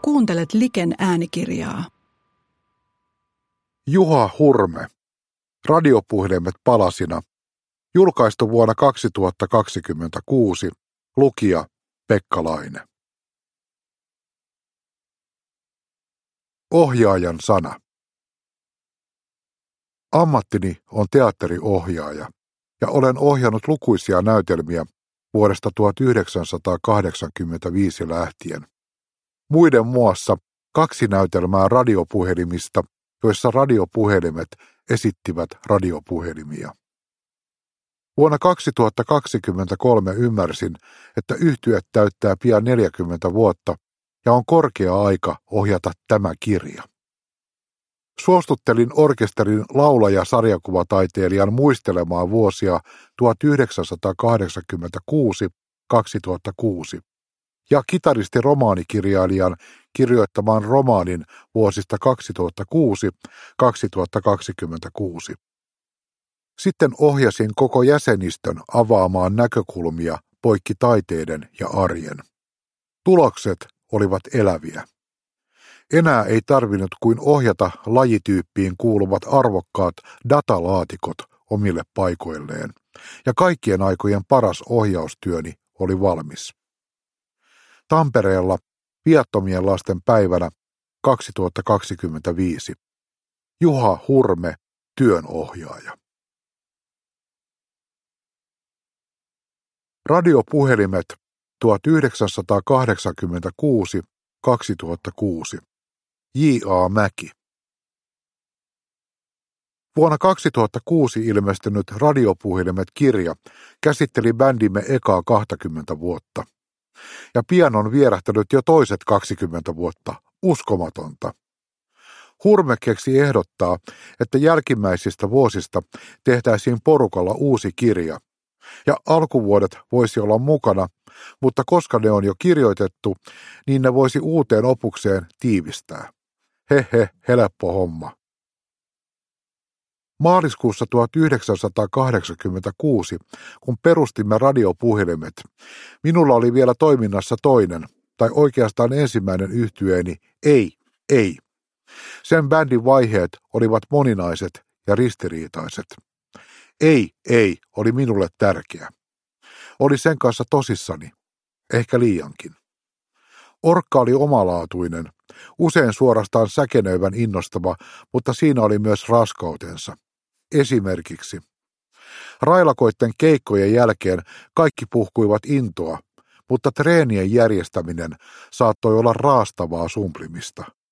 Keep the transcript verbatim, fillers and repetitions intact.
Kuuntelet Liken äänikirjaa. Juha Hurme. Radiopuhelimet palasina. Julkaistu vuonna kaksituhattakaksikymmentäkuusi. Lukija Pekka Laine. Ohjaajan sana. Ammattini on teatteriohjaaja ja olen ohjannut lukuisia näytelmiä vuodesta tuhatyhdeksänsataakahdeksankymmentäviisi lähtien. Muiden muassa kaksi näytelmää radiopuhelimista, joissa radiopuhelimet esittivät radiopuhelimia. Vuonna kaksituhattakaksikymmentäkolme ymmärsin, että yhtye täyttää pian neljäkymmentä vuotta ja on korkea aika ohjata tämä kirja. Suostuttelin orkesterin laulaja-sarjakuvataiteilijan muistelemaan vuosia tuhatyhdeksänsataakahdeksankymmentäkuusi kaksituhattakuusi ja kitaristi-romaanikirjailijan kirjoittamaan romaanin vuosista kaksituhattakuusi kaksituhattakaksikymmentäkuusi. Sitten ohjasin koko jäsenistön avaamaan näkökulmia poikki taiteiden ja arjen. Tulokset olivat eläviä. Enää ei tarvinnut kuin ohjata lajityyppiin kuuluvat arvokkaat datalaatikot omille paikoilleen, ja kaikkien aikojen paras ohjaustyöni oli valmis. Tampereella viattomien lasten päivänä kaksituhattakaksikymmentäviisi. Juha Hurme, työnohjaaja. Radiopuhelimet tuhatyhdeksänsataakahdeksankymmentäkuusi kaksituhattakuusi. J. A. Mäki. Vuonna kaksituhattakuusi ilmestynyt Radiopuhelimet-kirja käsitteli bändimme ekaa kaksikymmentä vuotta. Ja pian on vierähtänyt jo toiset kaksikymmentä vuotta. Uskomatonta. Hurme keksi ehdottaa, että jälkimmäisistä vuosista tehtäisiin porukalla uusi kirja. Ja alkuvuodet voisi olla mukana, mutta koska ne on jo kirjoitettu, niin ne voisi uuteen opukseen tiivistää. Hehe, helppo homma. Maaliskuussa tuhatyhdeksänsataakahdeksankymmentäkuusi, kun perustimme radiopuhelimet, minulla oli vielä toiminnassa toinen, tai oikeastaan ensimmäinen yhtyeeni, Ei, ei. Sen bändin vaiheet olivat moninaiset ja ristiriitaiset. Ei, ei oli minulle tärkeä. Oli sen kanssa tosissani, ehkä liiankin. Orkka oli omalaatuinen, usein suorastaan säkenöivän innostava, mutta siinä oli myös raskautensa. Esimerkiksi railakoitten keikkojen jälkeen kaikki puhkuivat intoa, mutta treenien järjestäminen saattoi olla raastavaa sumplimista.